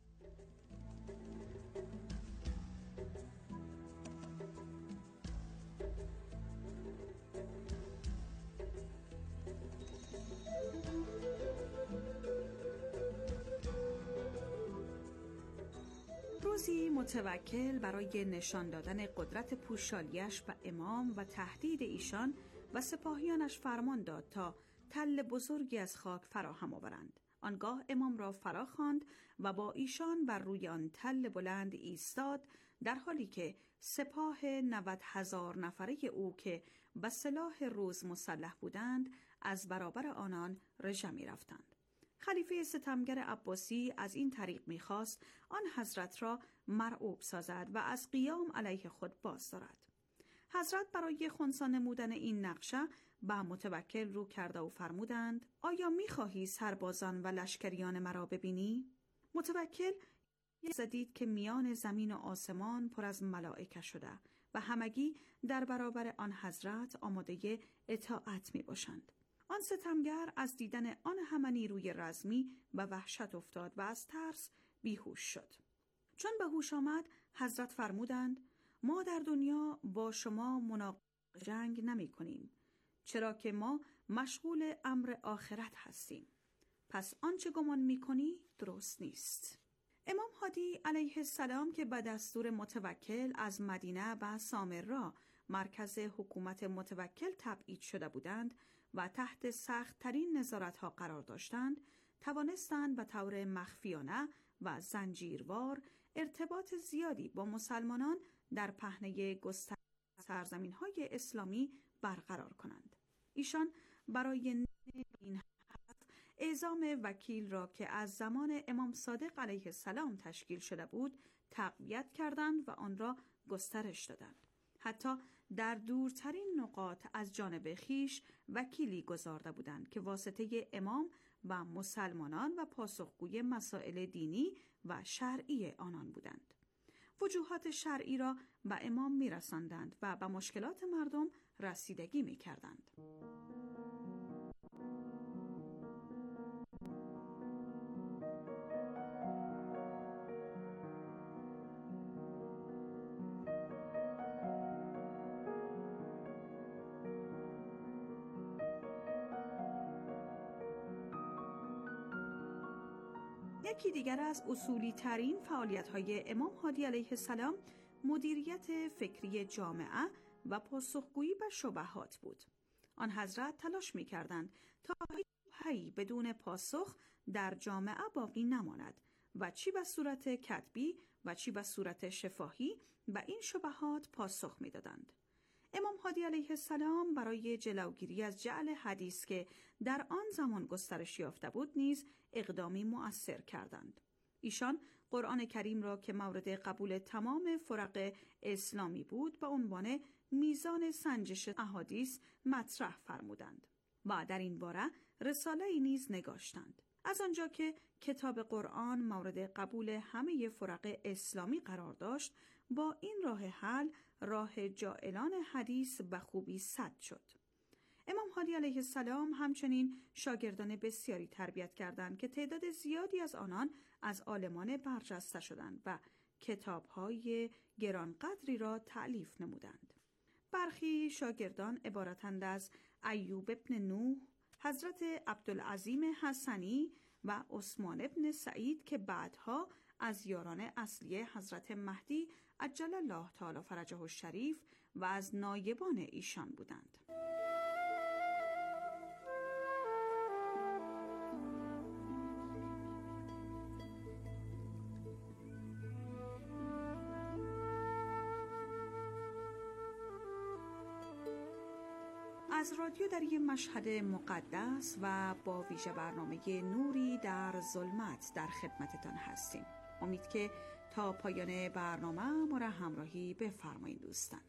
روزی متوکل برای نشان دادن قدرت پوشالیش به امام و تهدید ایشان و سپاهیانش فرمان داد تا تل بزرگی از خاک فراهم آورند. آنگاه امام را فرا خواند و با ایشان بر روی آن تل بلند ایستاد، در حالی که سپاه 90,000 نفره او که به سلاح روز مسلح بودند از برابر آنان رژه می رفتند. خلیفه ستمگر عباسی از این طریق می‌خواست آن حضرت را مرعوب سازد و از قیام علیه خود باز دارد. حضرت برای خنثی نمودن این نقشه به متوکل رو کرده و فرمودند: آیا می‌خواهی سربازان و لشکریان مرا ببینی؟ متوکل دید که میان زمین و آسمان پر از ملائکه شده و همگی در برابر آن حضرت آماده اطاعت می‌باشند. آن ستمگر از دیدن آن همه نیروی رزمی به وحشت افتاد و از ترس بیهوش شد. چون به هوش آمد، حضرت فرمودند: ما در دنیا با شما مناقشه جنگ نمی کنیم، چرا که ما مشغول امر آخرت هستیم. پس آنچه گمان می کنی درست نیست. امام هادی علیه السلام که به دستور متوکل از مدینه به سامرا مرکز حکومت متوکل تبعید شده بودند و تحت سخت ترین نظارت‌ها قرار داشتند، توانستند به طور مخفیانه و زنجیروار ارتباط زیادی با مسلمانان در پهنه گسترده سرزمین‌های اسلامی برقرار کنند. ایشان برای این هدف اعزام وکیل را که از زمان امام صادق علیه السلام تشکیل شده بود تقویت کردند و آن را گسترش دادند. حتی در دورترین نقاط از جانب خیش وکیلی گذارده بودند که واسطه امام و مسلمانان و پاسخگوی مسائل دینی و شرعی آنان بودند. وجوهات شرعی را به امام می‌رساندند و به مشکلات مردم رسیدگی می‌کردند. یکی دیگر از اصولی ترین فعالیت‌های امام هادی علیه السلام مدیریت فکری جامعه و پاسخگویی به شبهات بود. آن حضرت تلاش می‌کردند تا هیچ بدون پاسخ در جامعه باقی نماند و چی به صورت کتبی و چی به صورت شفاهی به این شبهات پاسخ می‌دادند. امام هادی علیه السلام برای جلوگیری از جعل حدیث که در آن زمان گسترش یافته بود نیز اقدامی مؤثر کردند. ایشان قرآن کریم را که مورد قبول تمام فرق اسلامی بود به عنوان میزان سنجش احادیث مطرح فرمودند و در این باره رساله‌ای نیز نگاشتند. از آنجا که کتاب قرآن مورد قبول همه فرق اسلامی قرار داشت، با این راه حل راه جائلان حدیث به خوبی سد شد. امام هادی علیه السلام همچنین شاگردان بسیاری تربیت کردند که تعداد زیادی از آنان از عالمان برجسته شدند و کتاب‌های گرانقدری را تألیف نمودند. برخی شاگردان عبارتند از ایوب ابن نوح، حضرت عبدالعظیم حسنی و عثمان ابن سعید که بعدها از یاران اصلی حضرت مهدی عجل الله تعالی فرجه الشریف و از نایبان ایشان بودند. از رادیو در یک مشهد مقدس و با ویژه برنامه نوری در ظلمت در خدمتتان هستیم. امید که تا پایان برنامه ما را همراهی بفرمایید دوستان.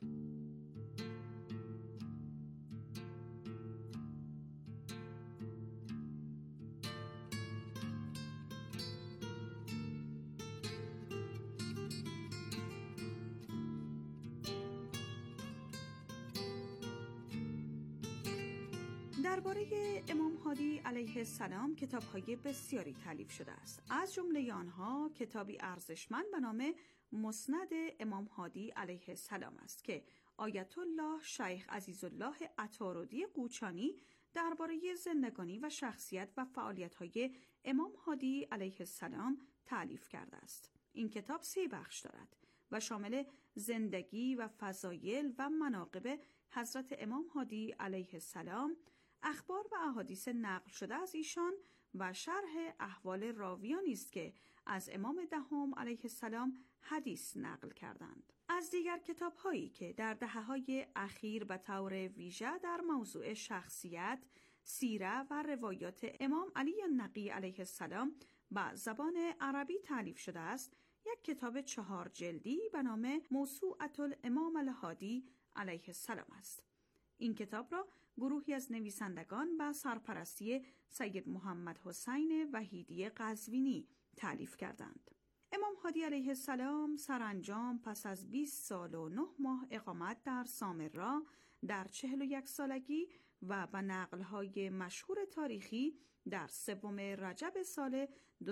درباره امام هادی علیه السلام کتاب‌های بسیاری تالیف شده است. از جمله آنها کتابی ارزشمند به نام مسند امام هادی علیه السلام است که آیت الله شیخ عزیزالله عطاردی قوچانی درباره زندگانی و شخصیت و فعالیت‌های امام هادی علیه السلام تالیف کرده است. این کتاب 3 بخش دارد و شامل زندگی و فضایل و مناقب حضرت امام هادی علیه السلام، اخبار و احادیث نقل شده از ایشان و شرح احوال راویانی است که از امام دهم علیه السلام حدیث نقل کردند. از دیگر کتاب‌هایی که در دهه‌های اخیر به طور ویژه در موضوع شخصیت، سیره و روایات امام علی النقی علیه السلام به زبان عربی تالیف شده است، یک کتاب 4 جلدی به نام موسوعة الامام الهادی علیه السلام است. این کتاب را گروهی از نویسندگان با سرپرستی سید محمد حسین وحیدی قزوینی تالیف کردند. امام هادی علیه السلام سرانجام پس از 20 سال و 9 ماه اقامت در سامرا در 41 سالگی و به نقل‌های مشهور تاریخی در 3 رجب سال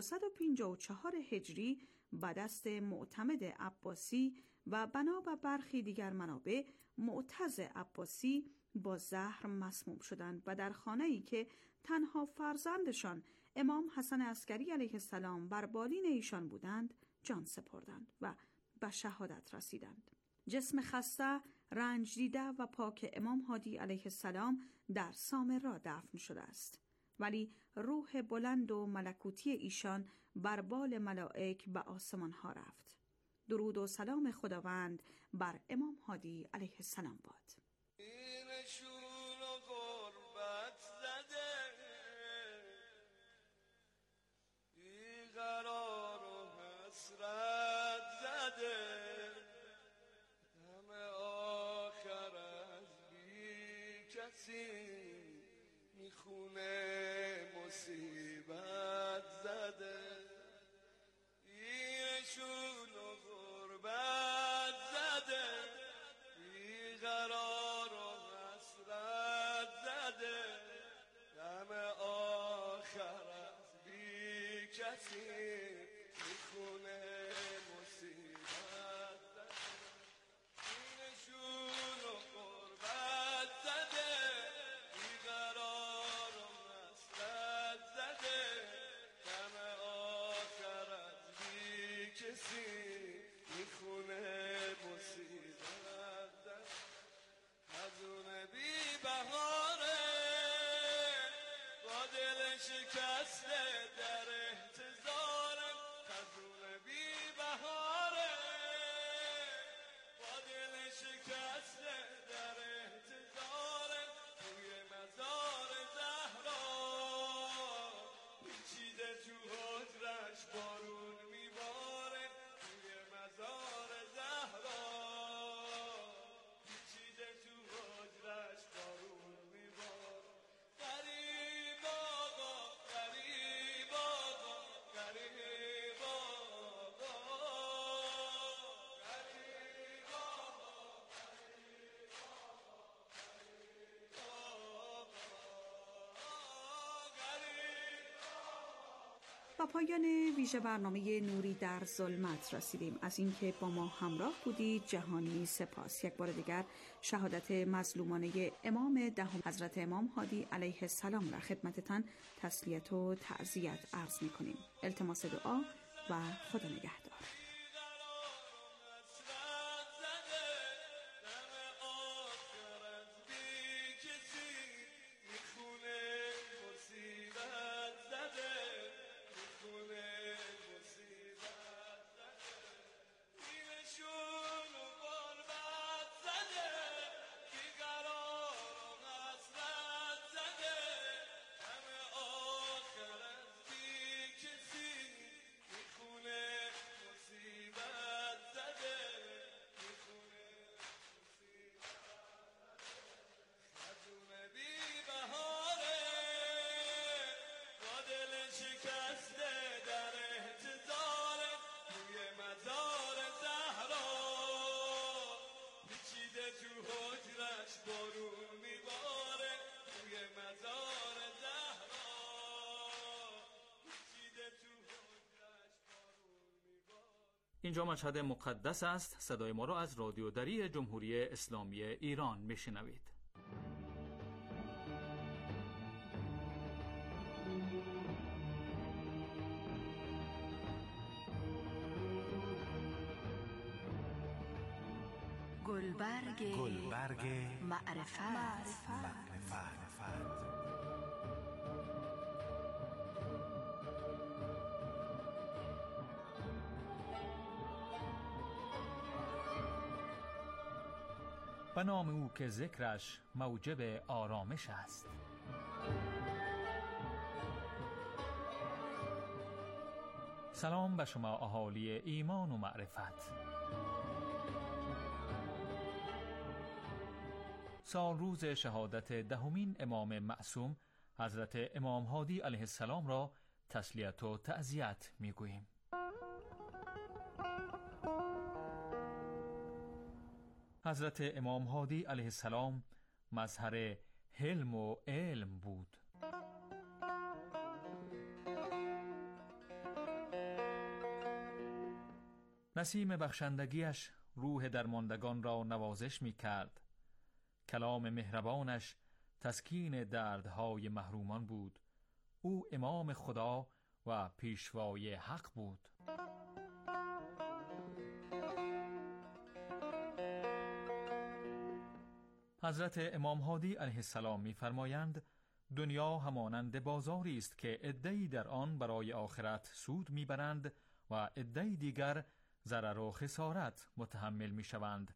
254 هجری به دست معتمد عباسی و بنا به برخی دیگر منابع معتز عباسی با زهر مسموم شدند و در خانه‌ای که تنها فرزندشان امام حسن عسکری علیه السلام بر بالین ایشان بودند جان سپردند و به شهادت رسیدند. جسم خسته، رنج دیده و پاک امام هادی علیه السلام در سامرا دفن شده است، ولی روح بلند و ملکوتی ایشان بر بال ملائک به آسمان ها رفت. درود و سلام خداوند بر امام هادی علیه السلام باد. قرار و حسرت زده دم آخر از بی کسی میخونه مصیبت زده ایشون و غربت زده بیقرار و حسرت زده دم آخر از بی کسی میخونه مصیبت زده اینشون و غربت زده بیقرار و حسرت زده دم آخر از بی کسی میخونه مصیبت زده خزون بی بهاره با دل شکسته در احتضارم خزون بی بهاره با دل شکسته در احتضارم توی مزار زهرا پیچیده تو حجرش بارون میباره توی مزار زهرا پیچیده تو حجرش بارون میباره غریب آقا غریب آقا غریب آقا غریب آقا با پایان ویژه برنامه نوری در ظلمت رسیدیم. از اینکه با ما همراه بودید جهانی سپاس. یک بار دیگر شهادت مظلومانه امام دهم حضرت امام هادی علیه السلام را خدمتتان تسلیت و تعزیت عرض می‌کنیم. التماس دعا و خدا نگهدار. اینجا مشهد مقدس است. صدای ما را از رادیو دری جمهوری اسلامی ایران میشنوید. گلبرگ معرفت. به نام او که ذکرش موجب آرامش است. سلام به شما اهالی ایمان و معرفت. سال روز شهادت دهمین امام معصوم حضرت امام هادی علیه السلام را تسلیت و تعزیت می‌گوییم. حضرت امام هادی علیه السلام مظهر حلم و علم بود. نسیم بخشندگیش روح درماندگان را نوازش می کرد. کلام مهربانش تسکین دردهای محرومان بود. او امام خدا و پیشوای حق بود. حضرت امام هادی علیه السلام می‌فرمایند دنیا همانند بازاری است که عده‌ای در آن برای آخرت سود می‌برند و عده‌ای دیگر ضرر و خسارت متحمل می‌شوند.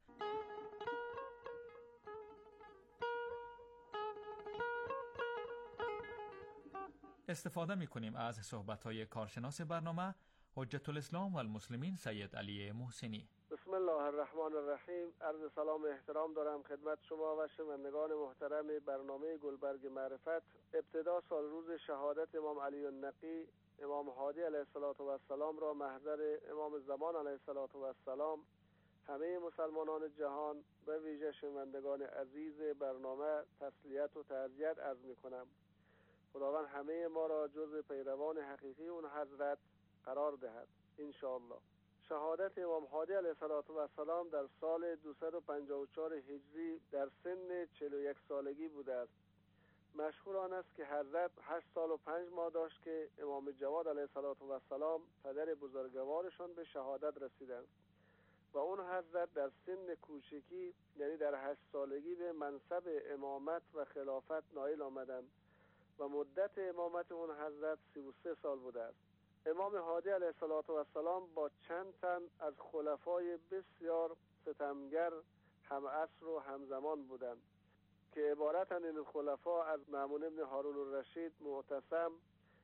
استفاده می‌کنیم از صحبت‌های کارشناس برنامه حجت الاسلام و المسلمین سید علی محسنی. بسم الله الرحمن الرحیم. عرض سلام و احترام دارم خدمت شما و شنوندگان محترم برنامه گلبرگ معرفت. ابتدا سال روز شهادت امام علی النقی امام هادی علیه السلام را محضر امام زمان علیه السلام همه مسلمانان جهان به ویژه شنوندگان عزیز برنامه تسلیت و تعزیت عرض می‌کنم. خداوند همه ما را جز پیروان حقیقی اون حضرت قرار دهد ان شاء الله. شهادت امام هادی علیه السلام در سال 254 هجری در سن 41 سالگی بوده است. مشهور آن است که حضرت 8 سال و 5 ماه داشت که امام جواد علیه السلام پدر بزرگوارشان به شهادت رسیدند و اون حضرت در سن کوچکی یعنی در 8 سالگی به منصب امامت و خلافت نائل آمدند و مدت امامت اون حضرت 33 سال بوده است. امام هادی علیه السلام با چند تن از خلفای بسیار ستمگر همعصر و همزمان بودند که عبارتند این خلفا از مأمون ابن هارون الرشید، معتصم،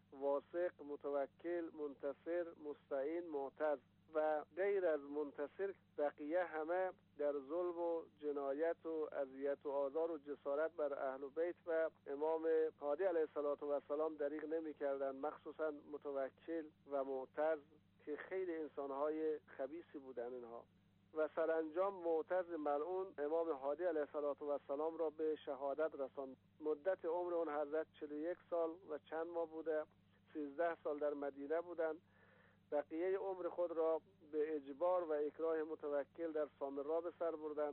واثق، متوکل، منتصر، مستعین، معتز و غیر از منتصر بقیه همه در ظلم و جنایت و اذیت و آزار و جسارت بر اهل بیت و امام هادی علیه السلام دریغ نمی کردند، مخصوصا متوکل و معتز که خیلی انسانهای خبیثی بودند اینها. و سرانجام معتز ملعون امام هادی علیه السلام را به شهادت رساند. مدت عمر اون حضرت 41 سال و چند ماه بوده. 13 سال در مدینه بودند. بقیه عمر خود را به اجبار و اکراه متوکل در سامرا به سر بردند.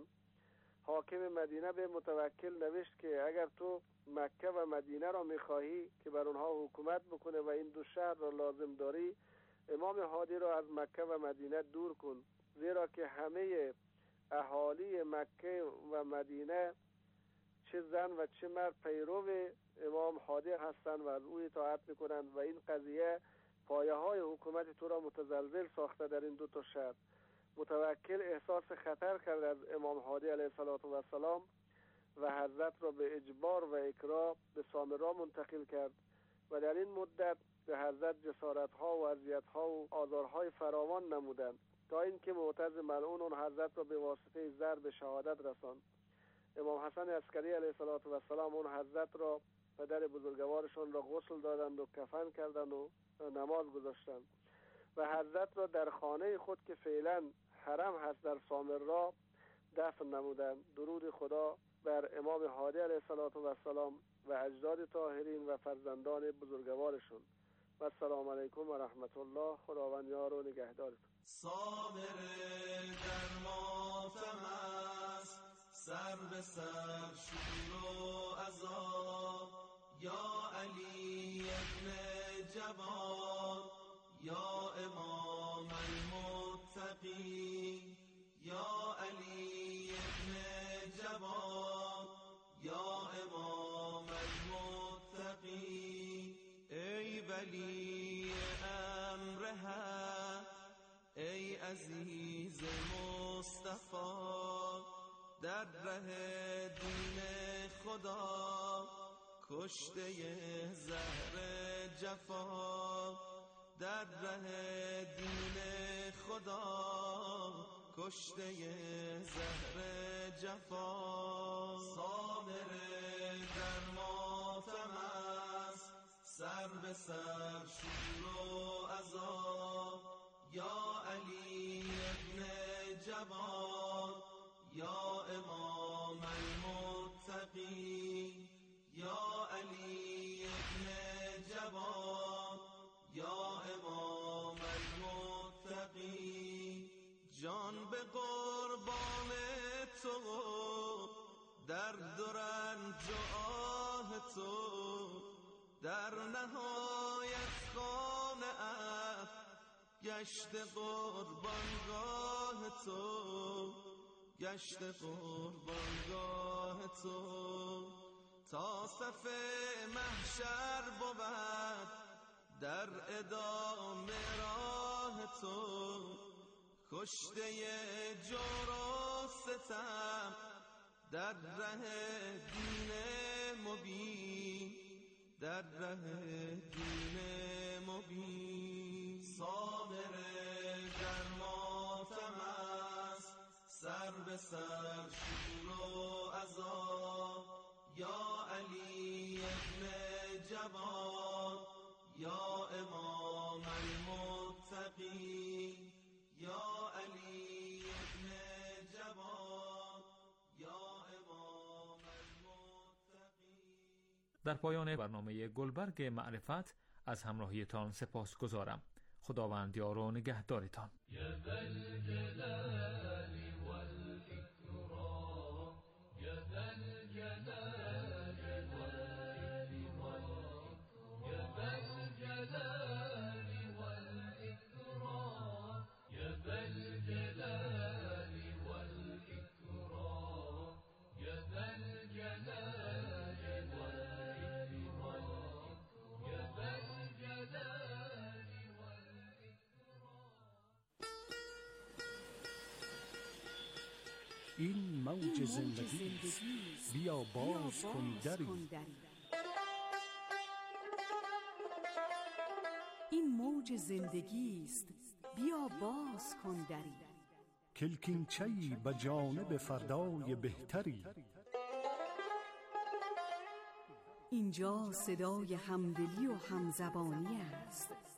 حاکم مدینه به متوکل نوشت که اگر تو مکه و مدینه را میخواهی که بر اونها حکومت بکنه و این دو شهر را لازم داری، امام هادی را از مکه و مدینه دور کن، زیرا که همه اهالی مکه و مدینه چه زن و چه مرد پیرو امام هادی هستند و از او اطاعت میکنند و این قضیه پایه های حکومت تو را متزلزل ساخته در این دو تا شهر. متوکل احساس خطر کرد از امام هادی علیه السلام و حضرت را به اجبار و اکراه به سامرا منتقل کرد و در این مدت به حضرت جسارت‌ها و اذیت‌ها و آزارهای فراوان نمودند تا اینکه معتز ملعون اون حضرت را به واسطه زر به شهادت رساند. امام حسن عسکری علیه السلام اون حضرت را، پدر بزرگوارشان را، غسل دادند و کفن کردند و نماز گذاشتند و حضرت را در خانه خود که فعلا حرم هست در سامرا دفن نمودند. درود خدا بر امام هادی علیه السلام و اجداد طاهرین و فرزندان بزرگوارشون. و السلام علیکم و رحمت الله. خداوند یار و نگهدارتون. صابر در ماتم است، سر به سر شور و عذاب، یا علی ابن جواد، یا امام المتقی، یا علی ابن جواد، یا امام المتقی. ای ولی امر حق، ای عزیز مصطفی، در ره دین خدا کشته زهر جفا، در ره دین خدا کشته زهر جفا. صابر در ماتم است، سر به سر شور و عذاب، یا علی ابن جواد، یا امام المتقی، یا علی ابن جواد، یا امام المتقی. جان به قربان تو، درد و رنج و آه تو، در نهایت خانه ات گشت قربانگاه تو، گشت قربانگاه تو. تا صف محشر بود در ادامه راه تو، کشته جور و ستم در ره دین مبین، در ره دین مبین. صابر در ماتم است، سر به سر شور و عذاب، یا علی ابن جواد، یا امام المتقی، یا علی ابن جواد، یا امام المتقی. در پایان برنامه گلبرگ معرفت از همراهیتان سپاسگزارم. خداوند یار و نگهدارتان. این موج زندگی است، بیا باز کن دری. این موج زندگی است، بیا باز کن دری. کلکینچه‌ای به جانب فردای بهتری. اینجا صدای همدلی و همزبانی است.